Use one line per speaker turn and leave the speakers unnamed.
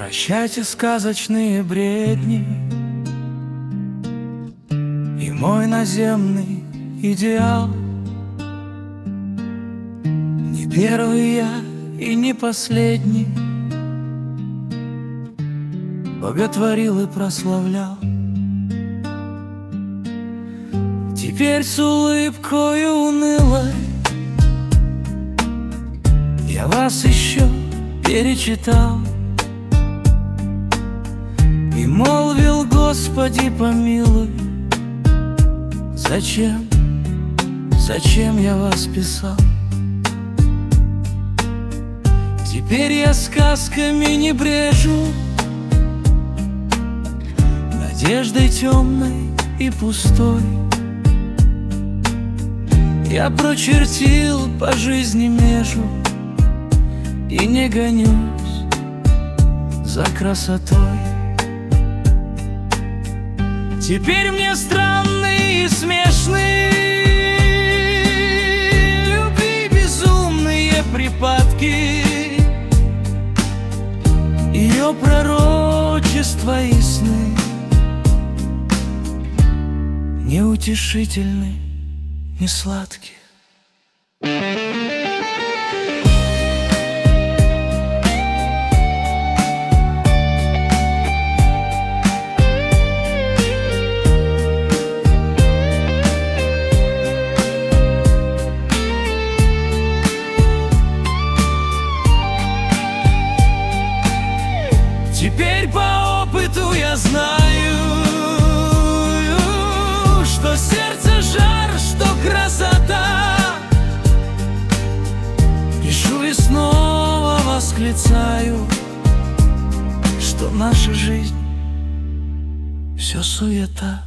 Прощайте сказочные бредни и мой наземный идеал. Не первый я и не последний боготворил и прославлял. Теперь с улыбкой унылой я вас еще перечитал и молвил: Господи, помилуй, зачем я вас писал? Теперь я сказками не брежу, надеждой темной и пустой. Я прочертил по жизни межу и не гонюсь за красотой. Теперь мне странные и смешные любви безумные припадки, ее пророчества и сны неутешительны, не сладкие. Теперь по опыту я знаю, что сердце жар, что красота. Пишу и снова восклицаю, что наша жизнь все суета.